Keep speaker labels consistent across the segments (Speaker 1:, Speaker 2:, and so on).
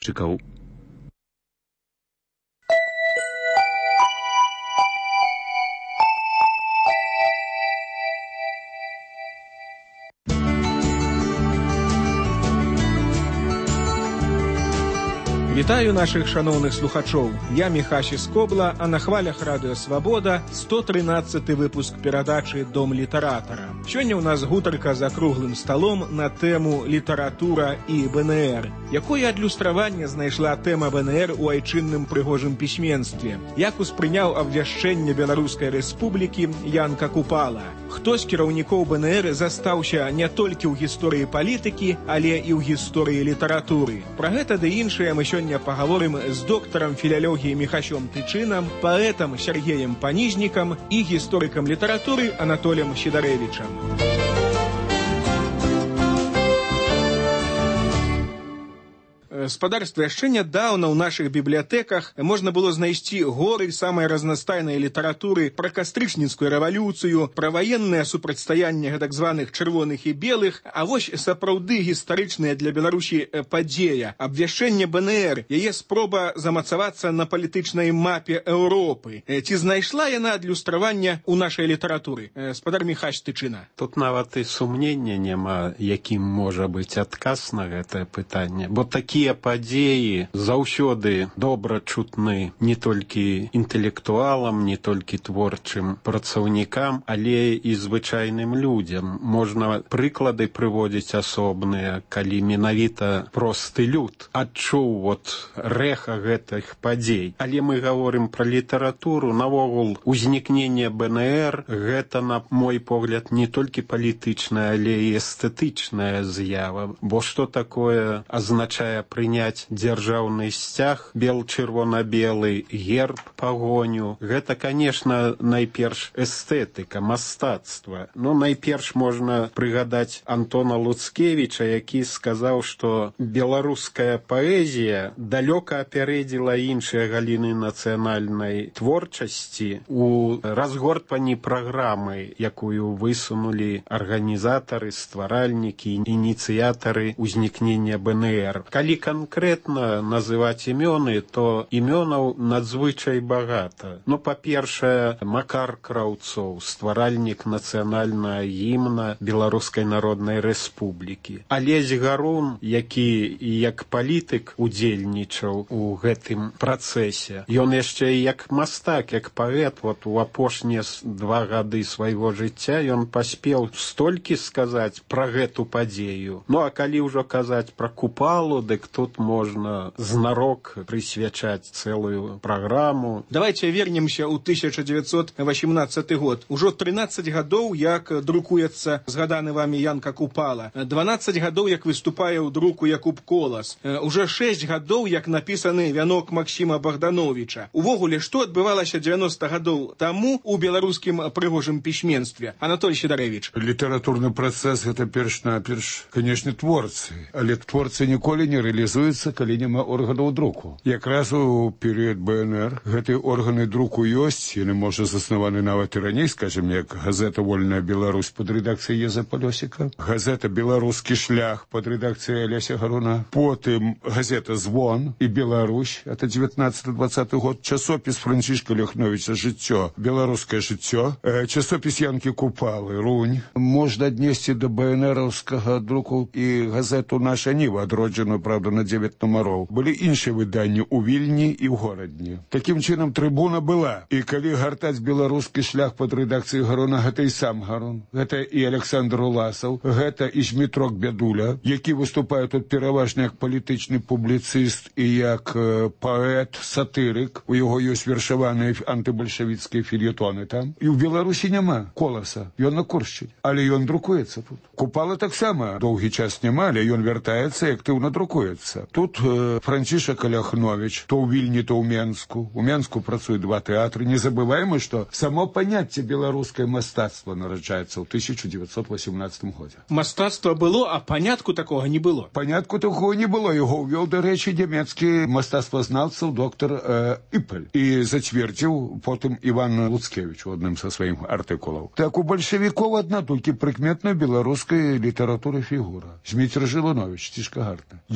Speaker 1: падпісчыкаў.
Speaker 2: Вітаю наших шановных слухачоў. Я Міхась Скобла, а на хвалях Радыё Свабода 113 выпуск перадачы «Дом літаратара». Сёння ў нас гутарка за круглым сталом на тэму літаратура і БНР. Якое адлюстраванне знайшла тэма БНР у айчынным прыгожым пісьменстве? Як успрыняў абвяшчэнне Беларускай Рэспублікі Янка Купала? Хто з кіраўнікоў БНР застаўся не толькі ў гісторыі палітыкі, але і ў гісторыі літаратуры? Пра гэта ды іншае мы сёння поговорим с доктором филологии Михасем Тычином, поэтом Сергеем Панижником и историком литературы Анатолием Сидоревичем. Спадарства, яшчэ нядаўна ў нашых бібліятэках можна было знайсці горы самай разнастайнай літаратуры пра кастрычніцкую рэвалюцыю, пра ваеннае супрацьстаянне гэтак званых чырвоных і белых, а вось сапраўды гістарычная для Беларусі падзея, абвяшчэнне БНР, яе спроба замацавацца на палітычнай мапе Еўропы. Ці знайшла яна адлюстраванне ў нашай літаратуры? Спадар Міхась Тычына.
Speaker 3: Тут нават і сумнення няма, якім можа быць адказ на гэтае пытанне, бо такія падзеі заўсёды добра чутны не толькі інтэлектуалам, не толькі творчым працаўнікам, але і звычайным людзям. Можна прыклады прыводзіць асобныя, калі менавіта просты люд адчуў рэха гэтых падзей. Але мы гаворым пра літаратуру, навогул узнікненне БНР гэта, на мой погляд, не толькі палітычная, але і эстэтычная з'ява. Бо што такое азначае прыняць дзяржаўны сцяг бел-чырвона-белы, герб, пагоню? Гэта, конечно, найперш эстэтыка, мастацтва. Найперш можна прыгадаць Антона Луцкевіча, які сказаў, што беларуская паэзія далёка апярэдзіла іншыя галіны нацыянальнай творчасці у разгортванні праграмы, якую высунулі арганізатары, стваральнікі, ініцыятары ўзнікнення БНР. Калі конкретно называць імёны, то імёнаў надзвычай багата. Па-першае, Макар Краўцоў, стваральнік нацыянальнага гімна Беларускай Народнай Рэспублікі. Алесь Гарун, які як палітык удзельнічаў у гэтым працэсе. Ён яшчэ і як мастак, як паэт, у апошнія 2 гады свайго жыцця ён паспеў столькі сказаць пра гэту падзею. А калі ўжо казаць пра Купалу, дык тут можно знарок присвячать целую программу.
Speaker 2: Давайте вернемся ў 1918 год. Ужо 13 гадоў, як друкуецца згаданы вами Янка Купала. 12 гадоў, як выступае ў друку Якуб Колас. Уже 6 гадоў, як напісаны вянок Максіма Богдановича. Увогуле, што адбывалася 90 гадоў таму ў беларускім прыгожым пісьменстве? Анатолий Сидоревич.
Speaker 4: Літаратурны працэс — гэта перш-наперш, канешне, творцы. Але творцы ніколі не реалізуецца, калі няма органаў друку. Якраз у перыяд БНР гэтыя органы друку ёсць, яны, можа, заснаваны нават і раней, скажем, як газета «Вольная Беларусь» под рэдакцыяй Еза Палёсіка, газета «Беларускі шлях» под рэдакцыяй Алеся Гаруна, потым газета «Звон» і «Беларусь», это 19-20 год, часопіс Францішка Ляхновіча «Жыццё», «Беларускае жыццё», часопіс Янкі Купалы «Рунь». Можна аднесці да БНРаўскага друку і газету «Наша Ніва», адроджаную, правда, на 9 нумароў. Былі іншыя выданні ў Вільні і ў горадні. Такім чынам, трыбуна была. І калі гартаць «Беларускі шлях» пад рэдакцыяй Гаруна, гэта і сам Гарун, гэта і Александр Уласаў, гэта і Змітрок Бядуля, які выступае тут пераважна як палітычны публіцыст і як паэт, сатырык. У яго ёсць вершаваныя антыбальшавіцкія фельетоны там. І ў Беларусі няма Коласа. Ён на Куршчыне. Але ён друкуецца тут. Купала таксама доўгі час няма, але ён вяртаецца і актыўна друкуецца. Тут Францішак Ляхновіч, то ў Вільні, то ў Менску. У Менску працуе 2 тэатры. Не забываем, што само паняцце беларускае мастацтва нараджаецца ў 1918 годзе.
Speaker 2: Мастацтва было, а панятку такога не было.
Speaker 4: Панятку такого не было. Яго ўвёў, дарэчы, нямецкі мастацтвазнаўца доктор Іпель. І зацвердзіў потым Іван Луцкевіч у адным са сваім артыкулаў. Так у бальшавікоў адна толькі прыкметная беларуская літаратура фігура. Зміцер Жылунович, Цішка Гарта. Я яшчэ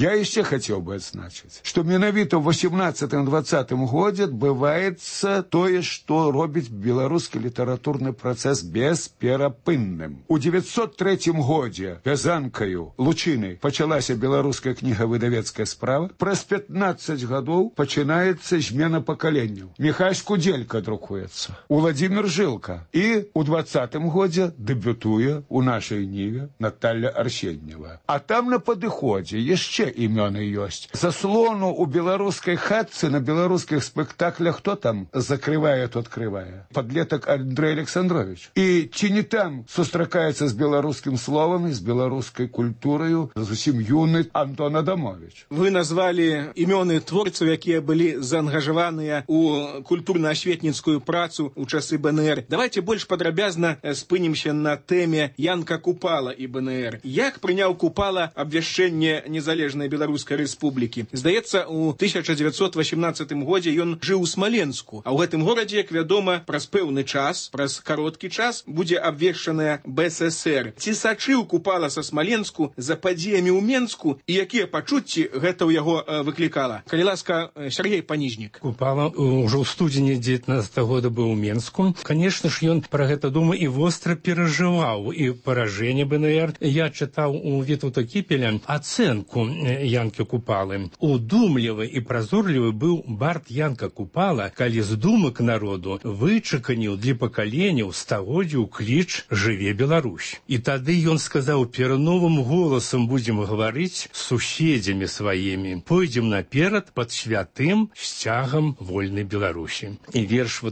Speaker 4: яшчэ хацеў бы адзначыць, што менавіта ў 18-20 годзе адбываецца тое, што робіць беларускі літаратурны працэс бесперапынным. У 903 годзе вязанкаю лучыны пачалася беларуская кнігавыдавецкая справа. Праз 15 гадоў пачынаецца змена пакаленняў. Міхась Кудзелька друкуецца, Уладзімір Жылка. І ў 20-м годзе дэбютуе у нашай ніве Наталья Арсеньева. А там на падыходзе яшчэ імёны ёсць. Заслону у беларускай хатцы на беларускіх спектаклях хто там закрывае, то адкрывае? Падлетак Андрэй Александрович. І ці не там сустракаецца з беларускім словам і з беларускай культураю зусім юны Антон Адамович.
Speaker 2: Вы назвалі імёны творцаў, якія былі заангажаваныя у культурна-асветніцкую працу ў часы БНР. Давайте больш падрабязна спынімся на тэме Янка Купала і БНР. Як прыняў Купала абвяшчэнне незалежнай Беларускай Рэспублікі? Здаецца, у 1918 годзе ён жыў у Смаленску, а ў гэтым горадзе, як вядома, праз пэўны час, праз кароткі час будзе абвешчаная БССР. Ці сачыў Купала са Смаленску за падзеямі ў Менску і якія пачуцці гэта ў яго выклікала? Калі ласка, Сергей Паніжнік.
Speaker 1: Купала ўжо ў студзені 19 года быў у Менску. Конечно ж, ён пра гэта думаў і востра перажываў і паражэнне БНР. Я чытаў у Вітаўта Кіпеля ацэнку Янкі Купалы. Удумлівы і празорлівы быў бард Янка Купала, калі з думак народу вычаканіў для пакаленняў стагоддзяў кліч «Жыве Беларусь». І тады ён сказаў: перновым голасам будзем гаварыць з суседзямі сваімі. Пойдзем наперад пад святым сцягам вольнай Беларусі. І верш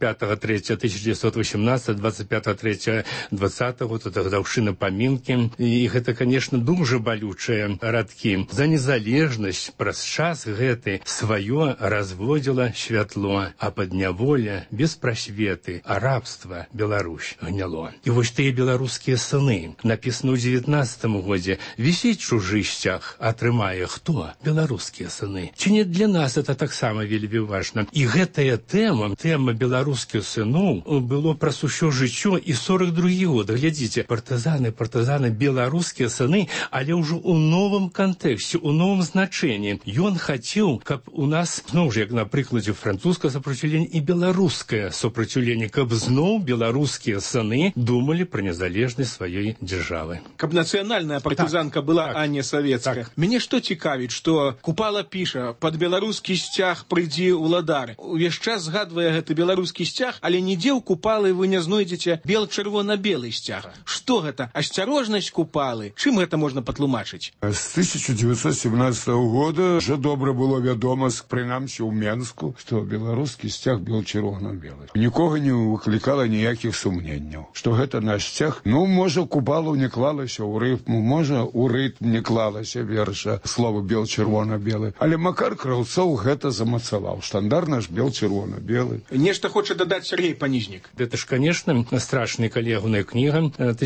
Speaker 1: 25.3.1918, 25.3.20, то гадаўшчына памінкі. І гэта, конечно, дуже балючыя радкі. За незалежнасць праз час гэты сваё разводзіла святло, а падняволя без прасветы, а рабства Беларусь гняло. І вось тыя беларускія сыны, напісана ў 19 годзе, вісіць чужы сцяг, атрымае хто? Беларускія сыны. Ці не для нас это таксама вельмі важна? І гэтая тэма беларускіх сыноў было праз усё жыццё і 42 год. Глядзіце, партызаны, беларускія сыны, але ўжо ў новым кантэксце, у новым значэнні. Ён хацеў, каб у нас, зноў жа, як на прыкладзе французскае супраціўленне і беларускае супраціўленне, каб зноў беларускія сыны думалі пра незалежнасць сваёй дзяржавы.
Speaker 2: Каб нацыянальная партызанка была, а не савецкая. Мяне што цікавіць, што Купала піша: пад беларускі сцяг прыйдзі ўладар. Увесь час згадвае гэты беларускі сцяг, але нідзе ў Купалы вы не знойдзеце бел-чырвона-белы сцяг. Што гэта? Асцярожнасць Купалы? Чым гэта можна патлумачыць?
Speaker 4: З 1917 года вже добра было вядома, прынамсі ў Менску, што беларускі сцяг бел-чырвона-белы. Нікога не выклікала ніякіх сумненняў, што гэта наш сцяг. Ну, можа, Купала не клалася ў рытм, можа, у рытм не клалася верша слова бел-чырвона-белы. Але Макар Краўцоў гэта замацаваў. Штандар наш бел-чырвона-белы.
Speaker 2: Нешта хоча дадаць Сергей Паніжнік.
Speaker 1: Гэта ж, конечно, страшная калегная кніга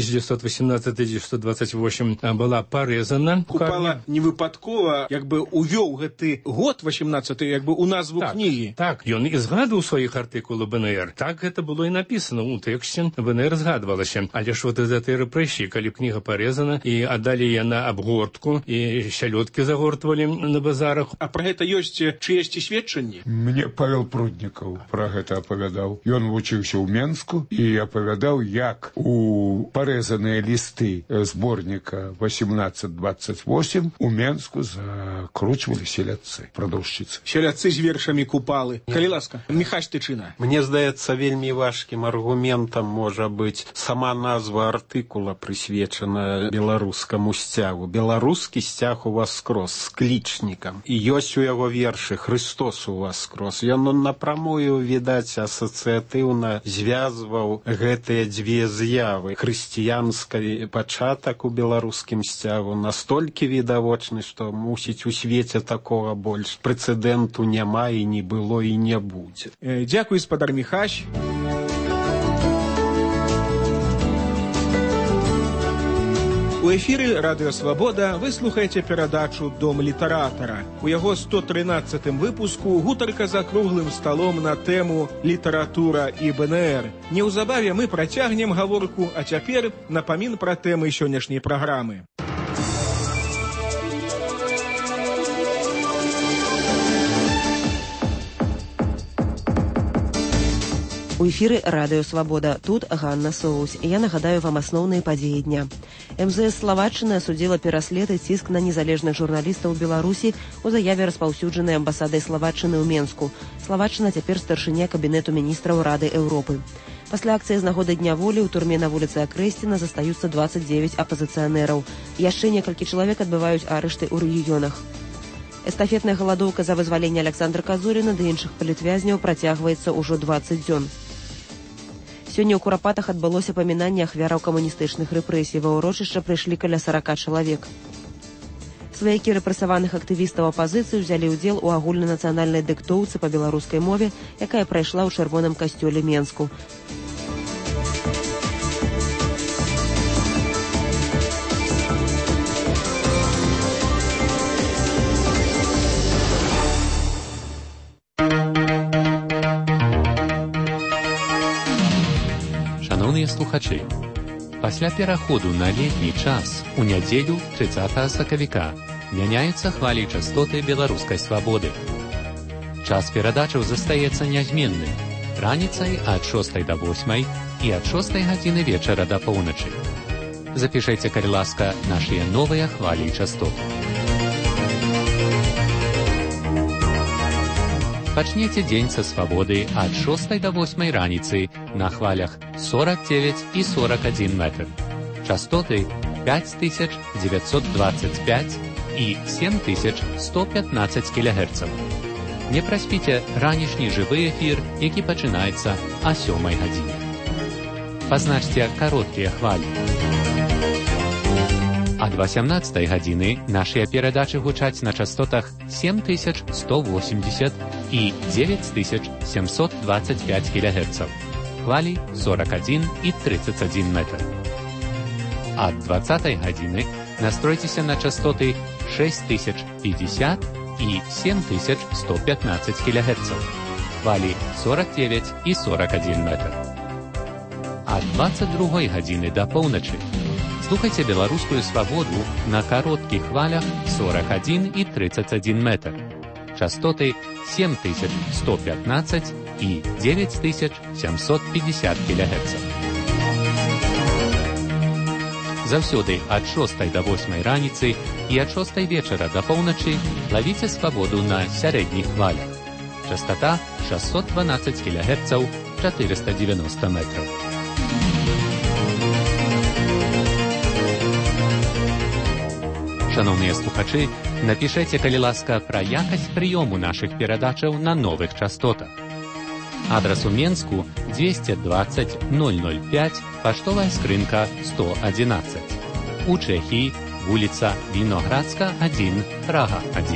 Speaker 1: 1918-1928 была парэзана.
Speaker 2: Купала не выпадкова як бы увёў гэты год 18 як бы у назву кнігі.
Speaker 1: Так, ён і згадваў сваіх артыкулаў БНР. Так гэта было і напісана ў тэксце. БНР згадвалася. Але ж вот из этой рэпрэсіі, калі кніга парэзана і аддалі яна абгортку і сялёдкі загортвалі на базарах.
Speaker 2: А пра гэта ёсць чыесьці сведчанні?
Speaker 4: Мне Павел Пруднікаў пра гэта апавядаў. Ён вучыўся ў Менску і апавядаў, як у парэзаныя лісты зборніка 18-28 у Менску закручвалі селядцы, прадаўшчыцы.
Speaker 2: Селядцы з вершамі Купалы. Калі ласка, Міхась Тычына.
Speaker 3: Мне здаецца, вельмі важкім аргументам можа быць сама назва артыкула, прысвечана беларускаму сцягу. Беларускі сцяг у вас скрозь, з клічнікам. І ёсць у яго вершы «Христос у вас скрозь». Ён напрамую, відаць, асацыятыўна звязваў гэтыя дзве з'явы. Хрысціянскі пачатак у беларускім сцягу настолькі відавочны, што мусіць у свеце такога больш прэцэдэнту няма і не было і не будзе.
Speaker 2: Дзякуй, спадар Міхась. У эфіры Радыё Свабода вы слухаеце перадачу «Дом літаратара». У яго 113-м выпуску гутарка за круглым сталом на тэму «Літаратура і БНР». Неўзабаве мы працягнем гаворку, а цяпер напамін пра тэмы сённяшняй праграмы.
Speaker 5: У эфіры радыё «Свабода». Тут Ганна Соус. Я нагадаю вам асноўныя падзеі дня. МЗС Славаччыны асудзіла пераслед і ціск на незалежных журналістаў Беларусі у заяве, распаўсюджанай амбасадай Славаччыны ў Менску. Славаччына цяпер старшыня кабінету міністраў Рады Еўропы. Пасля акцыі з нагоды Дня волі ў турме на вуліцы Акрэсціна застаюцца 29 апазіцыянераў. Яшчэ некалькі чалавек адбываюць арышты ў рэгіёнах. Эстафетная галадоўка за вызваленне Александра Казуріна ды іншых палітвязняў працягваецца ўжо 20 дзён. Сёння ў Курапатах адбылося памінанне ахвяраў камуністычных рэпрэсій. Ва ўрочышча прыйшлі каля 40 чалавек. Сваякі рэпрэсаваных актывістаў апазіцыі ўзялі ўдзел у агульнанацыянальнай дыктоўцы па беларускай мове, якая прайшла ў чырвоным касцёле Менску.
Speaker 6: Шановныя слухачы, пасля пераходу на летні час у нядзелю 30 сакавіка мяняюцца хвалі частоты беларускай свабоды. Час перадачаў застаецца нязменным раніцай ад 6 до 8 і ад 6 гадзіны вечара да поўначы. Запішайце, калі ласка, нашыя новыя хвалі частот. Пачнеце дзень са свабоды ад 6 до 8 раніцы на хвалях 49 і 41 метр. Частоты 5925 і 7115 кГц. Не праспіце ранішні жывы эфір, які пачынаецца а 7 гадзіне. Пазначце кароткія хвалі. Ад 18 гадзіны нашыя перадачы гучаць на частотах 7180 і 9725 кГц. Хвалі 41 і 31 метр. Ад 20 гадзіны настройцеся на частоты 6050 і 7115 кГц. Хвалі 49 і 41 метр. Ад 22 гадзіны да поўначы слухайце беларускую свабоду на кароткіх хвалях 41 і 31 метр. Частоты 7115 і 9750 кГц. Заўсёды ад 6 до 8 раніцы і ад 6 вечара да поўначы лавіце свабоду на сярэдніх хвалях. Частота 612 кГц, 490 метраў. Шановныя слухачы, напішайце, калі ласка, пра якасць прыёму нашых перадачаў на новых частотах. Адрас у Менску 220 005, паштовая скрынка 111. У Чэхіі вуліца Віноградска 1, Прага 1.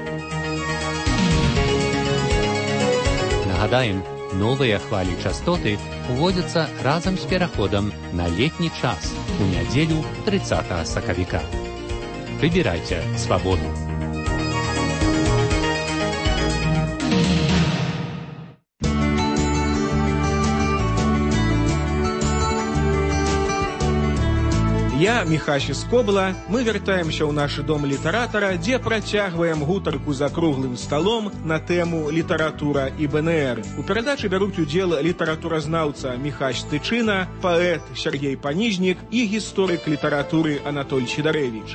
Speaker 6: Нагадаем, новыя хвалі частоты уводзяцца разам з пераходам на летні час у нядзелю 30 сакавіка. Выбирайте свободу.
Speaker 2: Я, Міхась Скобла, мы вяртаемся ў наш дом літаратара, дзе працягваем гутарку за круглым сталом на тэму літаратура і БНР. У перадачы бяруць удзел літаратуразнаўца Міхась Тычына, паэт Сергей Панізнік і гісторык літаратуры Анатоль Сідарэвіч.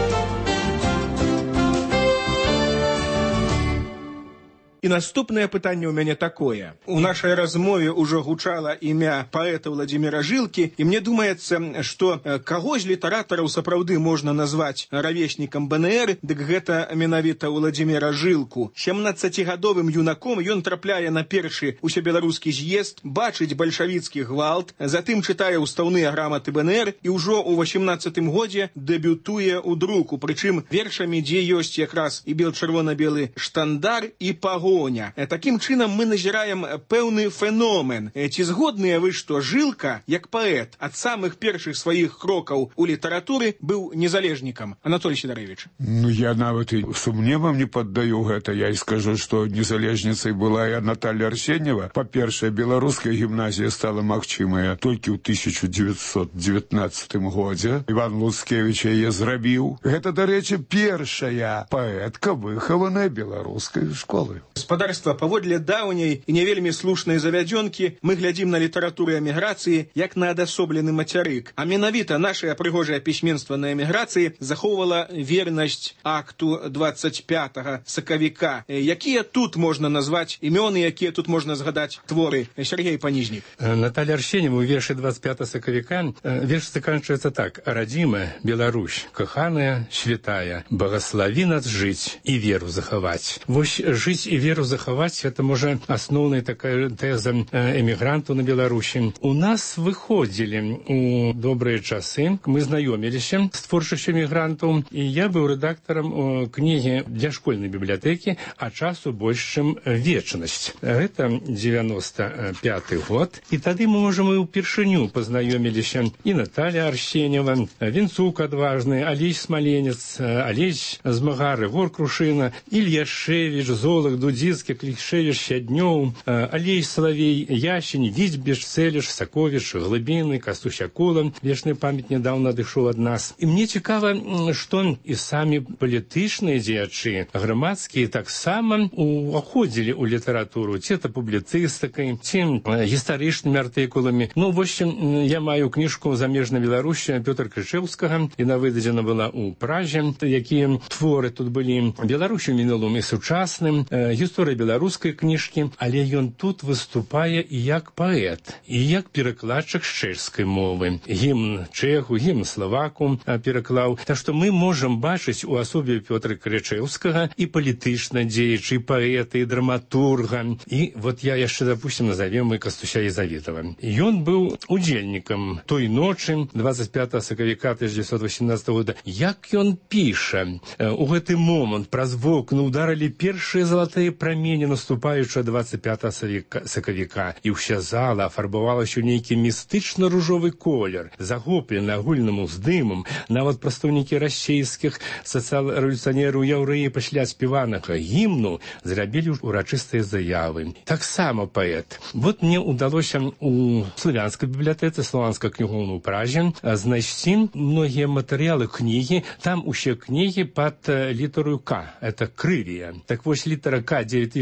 Speaker 2: І наступнае пытанне ў мяне такое. У нашай размове ўжо гучала імя паэта Владзіміра Жылкі, і мне думаецца, што каго з літаратараў сапраўды можна назваць равеснікам БНР, дык гэта менавіта Владзіміра Жылку. 17-гадовым юнаком ён трапляе на першы усебеларускі з'езд, бачыць бальшавіцкі гвалт, затым чытае ўстаўныя граматы БНР і ўжо ў 18-м годзе дэбютуе ў друку, прычым вершамі, дзе ёсць якраз і бел-чырвона-белы штандар і пагоня. Такім чынам мы назіраем пэўны феномен. Ці згодныя вы, што Жылка, як паэт, ад самых першых сваіх крокаў у літаратуры быў незалежнікам? Анатоль Сідарэвіч.
Speaker 4: Я нават і сумневам не паддаю гэта. Я і скажу, што незалежніцай была і Наталья Арсеньева. Па-першае, беларуская гімназія стала магчымая толькі ў 1919 годзе. Іван Луцкевіч яе зрабіў. Гэта, дарэчы, першая паэтка, выхаваная беларускай школы.
Speaker 2: З Спадарства, паводле даўняй і не вельмі слушнай завядзёнкі мы глядзім на літаратуру эміграцыі як на адасоблены мацярык. А менавіта нашае прыгожае пісьменства на эміграцыі захоўвала вернасць акту 25 сакавіка. Якія тут можна назваць імёны, якія тут можна згадаць творы? Сергей Паніжнік.
Speaker 1: Наталья Арсеньева у вершы 25 сакавіка верш заканчивается так. «Родимая Беларусь, каханая, святая, благослови нас жить и веру заховать». Вось жить и веру заховать — это, может, основная такая теза эмігранту на Беларусі. У нас выходили у добрые часы, мы знакомились с творчеством эмігрантаў, и я был редактором книги для школьной библиотеки, а часу больше, чем вечность. Это 95-й год. И тогда мы можем и упершыню познакомились и Наталья Арсеньева, Винцук Адважный, Олесь Смоленец, Олесь Змагар, Егор Крушина, Илья Шевич, Золок, Дудицкий, Клишевич, Щаднёв, Олесь Соловей, Ящень, Витьбеш, Целиш, Сакович, Глыбины, Кастусь Акула, вечная память недавно дышаў ад нас. И мне цікава, што і самі палітычныя дзеячы, грамадскія таксама уходзілі ў літаратуру, ці это публіцыстыкай, ці гістарычнымі артыкуламі. Ну, вось я маю кніжку «Замежная Беларусь» Пётра Крычэўскага, яна выдадзена была ў Празе, якія творы тут былі. Беларусь у мінулым і сучасным, гісторыя беларускай кніжкі, але ён тут выступае і як паэт, і як перакладчык з чэшскай мовы. Гімн чэху, гімн славаку пераклаў. Так што мы можам бачыць у асобе Пётра Крычэўскага і палітычна дзеяча, і паэта, і драматурга. І вот я яшчэ, допустим, назовем і Кастуся Езавітова. Ён быў удзельнікам той ночы 25 сакавіка 1918 года. Як ён піша, у гэты момант праз вокны ударылі першыя залатыя прамені наступаючага 25 сакавіка, і ўся зала афарбавалася ў нейкі містычна-ружовы колер, захоплены агульным уздымам. Нават прадстаўнікі расійскіх сацыял-рэвалюцыянераў яўрэі пасля спяванага гімну зрабілі урачыстыя заявы. Таксама паэт. Вот мне удалося у славянскай бібліятэцы, славянскай кнігоўны ў Празе, знайсці многія матэрыялы кнігі. Там усе кнігі пад літару К. Это крывія. Так вось літара К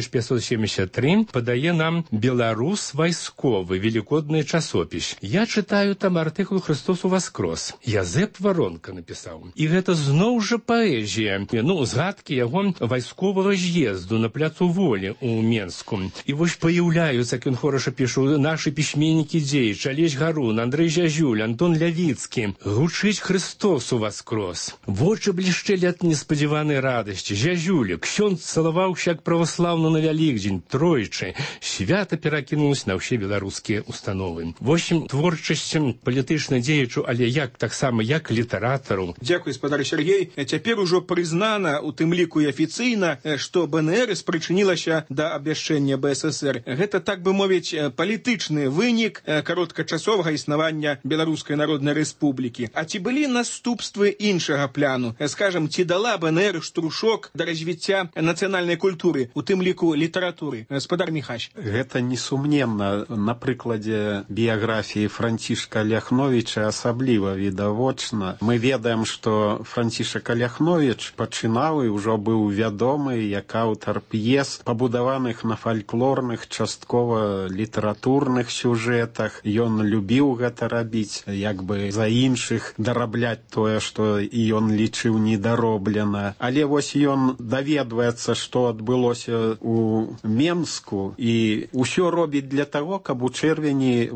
Speaker 1: 9573 падае нам «Беларус вайсковы», великодны часопіс. Я читаю там артыкул «Христос уваскрос». Язэп Воронка напісаў. І гэта зноў жа паэзія. Ну, згадкі яго вайсковага з'езду на пляцу Волі у Менску. І вось паяўляюцца, як ён хораша пішу, нашы пісьменнікі дзеячы: Алесь Гарун, Андрэй Зязюль, Антон Лявіцкі. Гучыць «Христос уваскрос». Вочы блішчэлі ад неспадзяванай радасці. Зязюля, ксёндз цалаваўся як праваслаўны на Вялікдзень тройчы. Свята перакінулася на ўсе беларускія установы. Вось творчасць палітычна дзеячу, але як таксама як літаратару.
Speaker 2: Дзякуй, спадар Сергей. Цяпер ужо прызнана, у тым ліку і афіцыйна, што БНР спрычынілася да абвяшчэння БССР. Гэта, так бы мовіць, палітычны вынік кароткачасовага існавання Беларускай Народнай Рэспублікі. А ці былі наступствы іншага пляну? Скажам, ці дала БНР штуршок да развіцця нацыянальнай культуры, у тым ліку літаратуры? Спадар Міхась.
Speaker 3: Гэта несумненна. На прыкладзе біяграфіі Францішка Ляхновіча асабліва відавочна. Мы ведаем, што Францішак Ляхновіч пачынаў і ўжо быў вядомы як аўтар п'ес, пабудаваных на фальклорных, часткова літаратурных сюжэтах. Ён любіў гэта рабіць, як бы за іншых дарабляць тое, што і ён лічыў недароблена. Але вось ён даведваецца, што адбылося у Менску, і ўсё робіць для таго, каб у чэрвені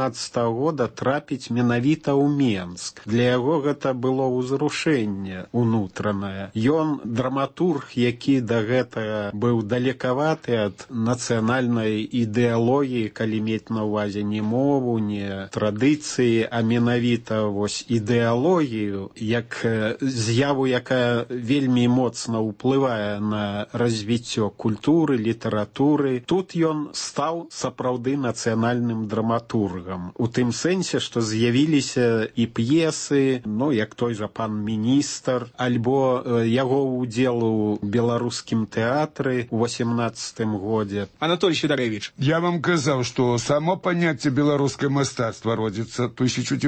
Speaker 3: 18 года трапіць менавіта ў Менск. Для яго гэта было ўзрушэнне унутранае. Ён драматург, які да гэтага быў далекаваты ад нацыянальнай ідэалогіі, калі мець на ўвазе не мову, не традыцыі, а менавіта вось ідэалогію, як з'яву, якая вельмі моцна ўплывае на развіццё культуры, літаратуры. Тут ён стаў сапраўды нацыянальным драматургам. У тым сэнсе, што з'явіліся і п'есы, ну, як той жа «Пан міністр», альбо яго ўдзел у беларускім тэатры ў 18-м годзе.
Speaker 2: Анатолий Сидорович.
Speaker 4: Я вам казаў, што само паняцце беларускае мастацтва родзіцца в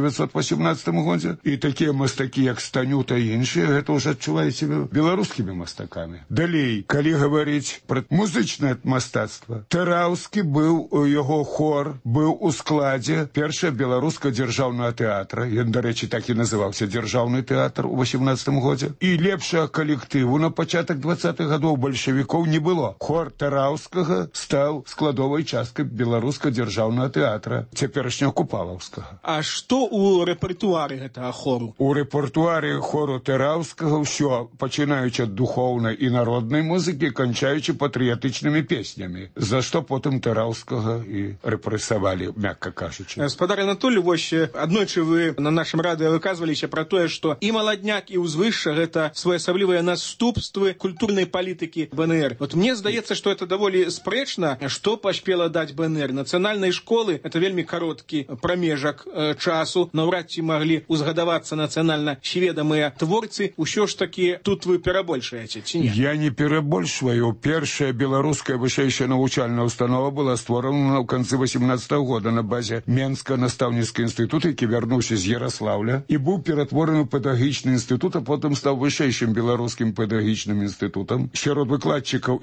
Speaker 4: 1918 годзе, і такія мастакі, як Станюта і іншыя, гэта ўжо адчуваюць сябе беларускімі мастакамі. Далей, калі гаварыць пра музычнае мастацтва. Тараўскі быў, яго хор быў у складзе першага беларускага дзяржаўнага тэатра. Ён, дарэчы, так і называўся дзяржаўны тэатр у 18 годзе. І лепшага калектыву на пачатак 20-х гадоў бальшавікоў не было. Хор Тараўскага стаў складовай часткай беларускага дзяржаўнага тэатра, цяперашняга купалаўскага.
Speaker 2: А што ў рэпертуары гэтага хору?
Speaker 4: У рэпертуары хору Тараўскага ўсё, пачынаючы ад духоўнай і народнай музыкі, канчаючы патрыятычнымі песнямі, за што потым Тараўскага і рэпрэсавалі, мякка кажучы.
Speaker 2: Спадар Анатолий, вось аднойчы вы на нашым радыё выказваліся пра тое, што і маладняк, і ўзвышша гэта своеасаблівыя наступствы культурнай палітыкі БНР. Вот мне здаецца, што это даволі спрэчна, што паспела даць БНР. Нацыянальнай школы это вельмі кароткі прамежак часу, наўрад ці маглі узгадавацца нацыянальна сведамыя творцы. Усё ж такі тут вы перабольшаеце, ці не?
Speaker 4: Я не перабольшваю. Першая беларуская вышэйшая навучальная установа была створана ў канцы 18-го года на базе Менскага настаўніцкага інстытута, які вярнуўся з Ярослаўля і быў ператвораны ў педагагічны інстытут, а потым стаў вышэйшым беларускім педагагічным інстытутам. Сярод выкладчыкаў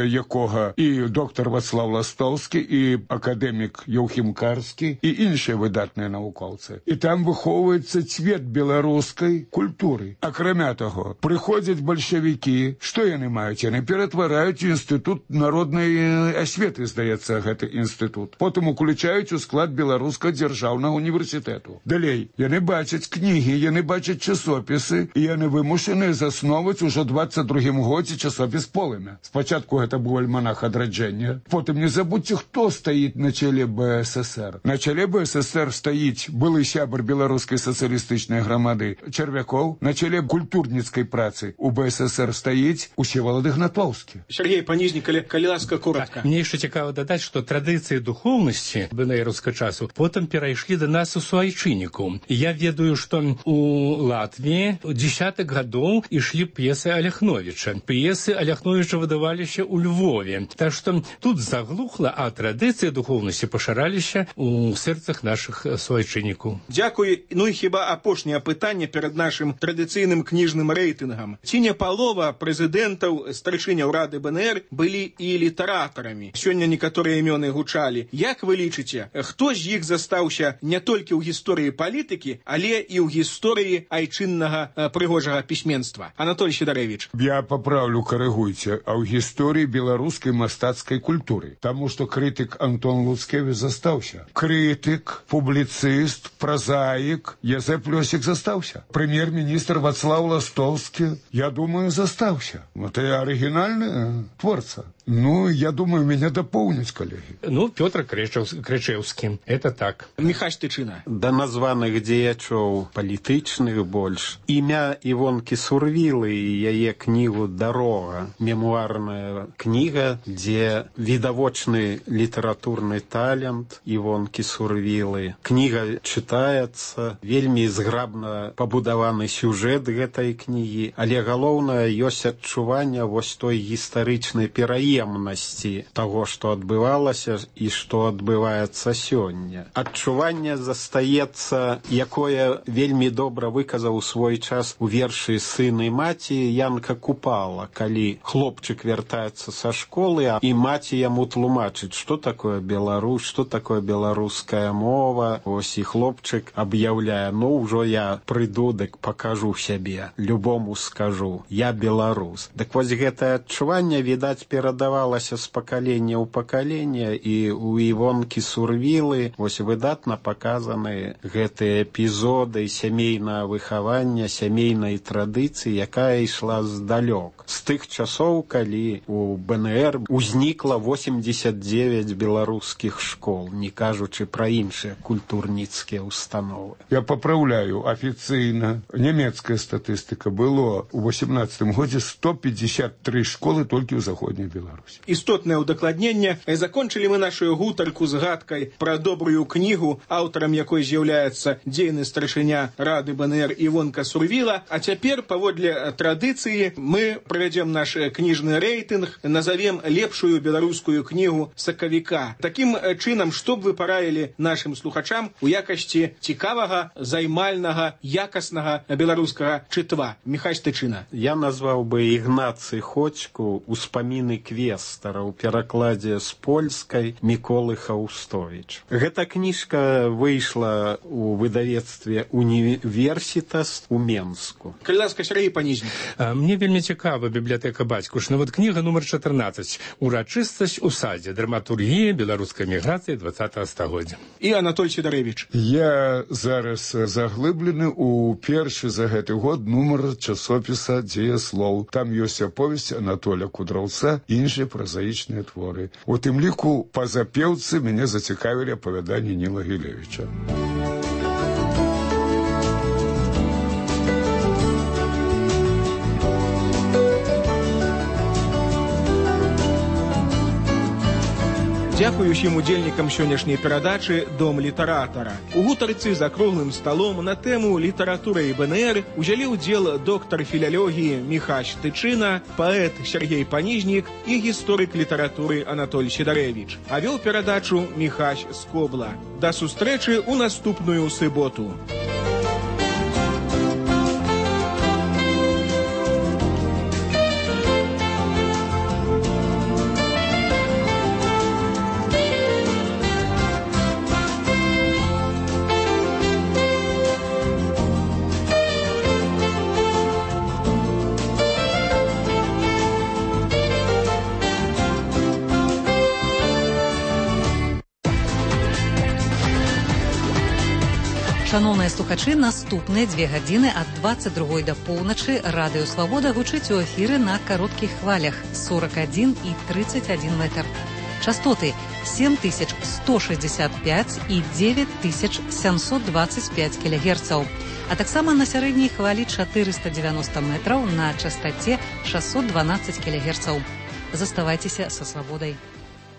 Speaker 4: якога і доктар Вацлаў Ластоўскі, і акадэмік Еўхім Карскі, і іншыя выдатныя навукоўцы. І там выхоўваецца цвет беларускай культуры. Акрамя таго, прыходзяць бальшавікі, што яны маюць? Яны ператвараюць інстытут народнай асветы, здаецца, гэты інстытут. Потым уключаюць у склад беларускага дзяржаўнага універсітэту. Далей, яны бачаць кнігі, яны бачаць часопісы, і яны вымушаныя засноваць ужо 22-м годзе часопіс «Полымя». Спачатку гэта быў альманах адраджэння. Потым не забудьце, хто стаіць на чале БССР. На чале БССР стаіць былы сябар беларускай сацыялістычнай грамады Чарвякоў. На чале культурніцкай працы у БССР стаіць Усевалад Ігнатоўскі.
Speaker 2: Сергей Панізнік, калі ласка, коротка.
Speaker 1: Мне яшчэ цікава дадаць, што традыцыі духоўнасці БНРаўскага часу потым перайшлі да нас у суайчынніку. Я ведаю, што у Латвіі у 10-х гадоў ішлі п'есы Аляхновіча. П'есы Аляхновіча выдаваліся ў Львове. Так што тут заглухла, а традыцыі духоўнасці пашыраліся у сэрцах нашых суайчыннікаў.
Speaker 2: Дзякуй. Ну і хіба апошняе пытанне перад нашым традыцыйным кніжным рэйтынгам. Ці не палова прэзідэнтаў, старшыняў Рады БНР былі і літаратарамі? Сёння некаторыя імёны гучалі. Як вы лічыце, хто з іх застаўся не толькі ў гісторыі палітыкі, але і ў гісторыі айчыннага прыгожага пісьменства? Анатолий Сідарэвіч.
Speaker 4: Я паправлю, карэгуйце, а ў гісторыі беларускай мастацкай культуры. Таму што крытык Антон Луцкевіч застаўся. Крытык, публіцыст, празаік Язэп Лёсік застаўся. Прэм'ер-міністр Вацлаў Ластоўскі, я думаю, застаўся. Вот я арыгінальны творца. Ну, я думаю, меня дополнить, коллеги.
Speaker 1: Ну, Петр Крычеўскі. Это так.
Speaker 2: Михась Тычына.
Speaker 3: Да названых дзеячоў палітычных больш. Імя Івонкі Сурвілы і яе кнігу «Дарога». Мемуарная кніга, дзе відавочны літаратурны талент Івонкі Сурвілы. Кніга чытаецца, вельмі зграбна пабудаваны сюжэт гэтай кнігі, але галоўнае ёсць адчуванне вось той гістарычнай пераемнасці таго, што адбывалася і што адбываецца сёння. Адчуванне застаецца, якое вельмі добра выказаў у свой час у вершы «Сын і маці» Янка Купала, калі хлопчык вяртаецца са школы, і маці яму тлумачыць, што такое Беларусь, што такое беларуская мова. Ось і хлопчык аб'яўляе, ну, ўжо я прыйду, дык пакажу сябе, любому скажу, я беларус. Дык вось гэтае адчуванне, відаць, перадавалася з пакалення ў пакаленне, і у Івонкі Сурвілы вось выдатна паказаны гэтыя эпізоды сямейнага выхавання, сямейнай традыцыі, якая ішла здалёк. З тых часоў, калі у БНР узнікла 89 беларускіх школ, не кажучы пра іншыя культурніцкія установы.
Speaker 4: Я папраўляю, афіцыйна нямецкая статыстыка было ў 18 годзе 153 школы толькі ў заходняй Беларусі.
Speaker 2: Істотнае ўдакладненне. Закончылі мы нашу гутарку згадкай пра добрую кнігу, аўтарам якой з'яўляецца дзейны старшыня Рады БНР Івонка Сурвіла. А цяпер, паводле традыцыі, мы правядзем наш кніжны рэйтынг, назовем лепшую беларускую кнігу сакавіка. Такім чынам, што б вы параілі нашым слухачам у якасці цікавага, займальнага, якаснага беларускага чытва? Михась Тычына.
Speaker 3: Я назваў бы Ігнацый Ходзьку «Успаміны кветкі Сільвестра ў перакладзе з польскай Міколы Хаўстовіч. Гэта кніжка выйшла ў выдавецтве «Універсітас» у Менску.
Speaker 2: Калі ласка, Сергей Панізник.
Speaker 1: Мне вельмі цікава бібліятэка бацькушна. Вот кніга нумар 14 «Урачыстасць у садзе. Драматургія беларускай міграцыі 20-го стагоддзя».
Speaker 2: І Анатоль Сідарэвіч.
Speaker 4: Я зараз заглыблены ў першы за гэты год нумар часопіса «Дзеяслоў». Там ёсць аповесць Анатоля Кудраўца і іншыя празаічныя творы. У тым ліку па запеўцы мяне зацікавілі апавяданні Ніла Гілевіча.
Speaker 2: Дзякую ўсім удзельнікам сённяшняй перадачы «Дом літаратара». У гутарцы за круглым сталом на тэму літаратура і БНР узялі ўдзел доктар філялогіі Міхась Тычына, паэт Сергей Панізнік і гісторык літаратуры Анатоль Сідарэвіч. А вёў перадачу Міхась Скобла. Да сустрэчы ў наступную суботу.
Speaker 7: Шановныя слухачы, наступныя 2 гадзіны ад 22 да поўначы Радыё Свабода гучыць у эфіры на кароткіх хвалях 41 і 31 метр. Частоты 7165 і 9725 кілягерцаў, а таксама на сярэдняй хвалі 490 метраў на частаце 612 кілягерцаў. Заставайцеся са Свабодай.